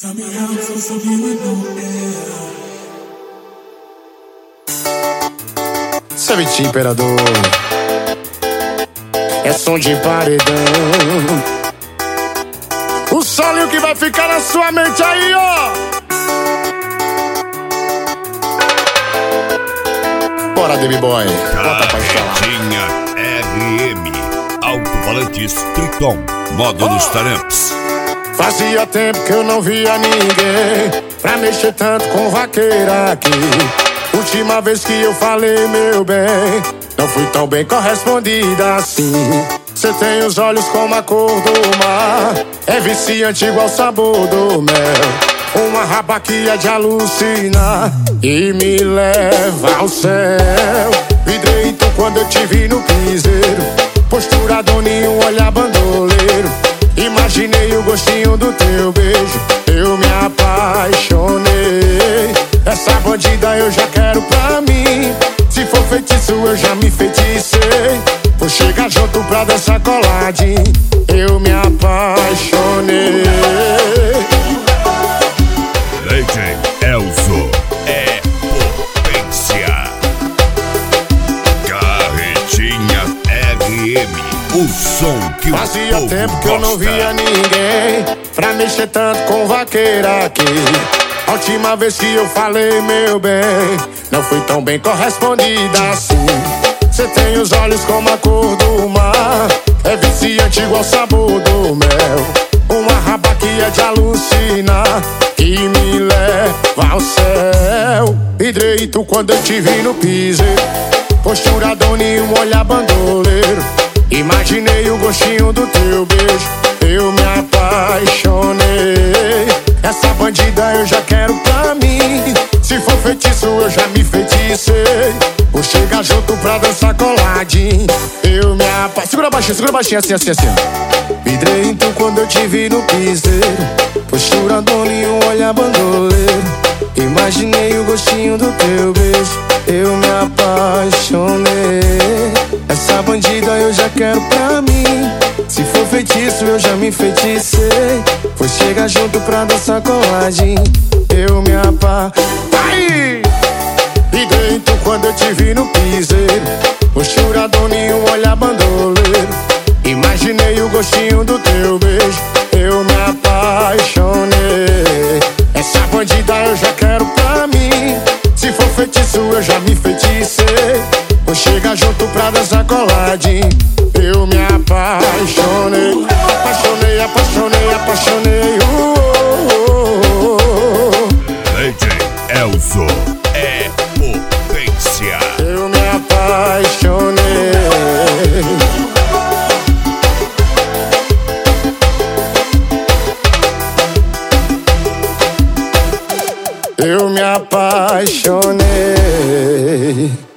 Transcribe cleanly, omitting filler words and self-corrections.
Tell me how I'm supposed to be with no air. Sabe, imperador, é som de paredão. O solo que vai ficar na sua mente aí, ó. Bora, Baby Boy, bota pra instalar. Carretinha RM, alto-falantes Triton, módulos Taramps. Fazia tempo que eu não via ninguém pra mexer tanto com vaqueira aqui. Última vez que eu falei, meu bem, não fui tão bem correspondida assim. Cê tem os olhos como a cor do mar, é viciante igual o sabor do mel. Uma raba que é de alucinar e me leva ao céu. Vidreito quando eu te vi no piseiro, postura doninho, olhar bandoleiro. Imaginei o gostinho do teu beijo, eu me apaixonei. Essa bandida eu já quero pra mim, se for feitiço eu já me feticei. Vou chegar junto pra dançar coladinho, eu me apaixonei. DJ Elzo é potência. Carretinha RM, o som que o Fazia povo tempo que eu não gosta. via ninguém pra mexer tanto com vaqueira aqui. A última vez que eu falei, meu bem, não fui tão bem correspondida assim. Cê tem os olhos como a cor do mar, é viciante igual o sabor do mel. Uma raba que é de alucinar, que me leva ao céu. Vidreito quando eu te vi no piseiro, postura doninho, olhar bandoleiro. Imaginei o gostinho do teu beijo, eu me apaixonei. Essa bandida eu já quero pra mim, se for feitiço eu já me feticei. Vou chegar junto pra dançar coladinho, eu me apaixonei. Segura baixinho, assim, assim, assim. Vidreito quando eu te vi no piseiro, postura doninho, olhar bandoleiro. Imaginei o gostinho do teu beijo, eu me apaixonei. Essa bandida eu já quero pra mim, se for feitiço eu já me feticei. Vou chegar junto pra dançar coladinho, eu me apaixonei. E dentro quando eu te vi no piseiro, postura doninho, olhar bandoleiro. Imaginei o gostinho do teu beijo, eu me apaixonei. Essa bandida eu já quero pra mim, se for feitiço eu já me feticei. Vou chegar junto pra dançar coladinho, eu me apaixonei. Apaixonei, apaixonei, apaixonei. DJ Elzo é potência. Eu me apaixonei. Eu me apaixonei.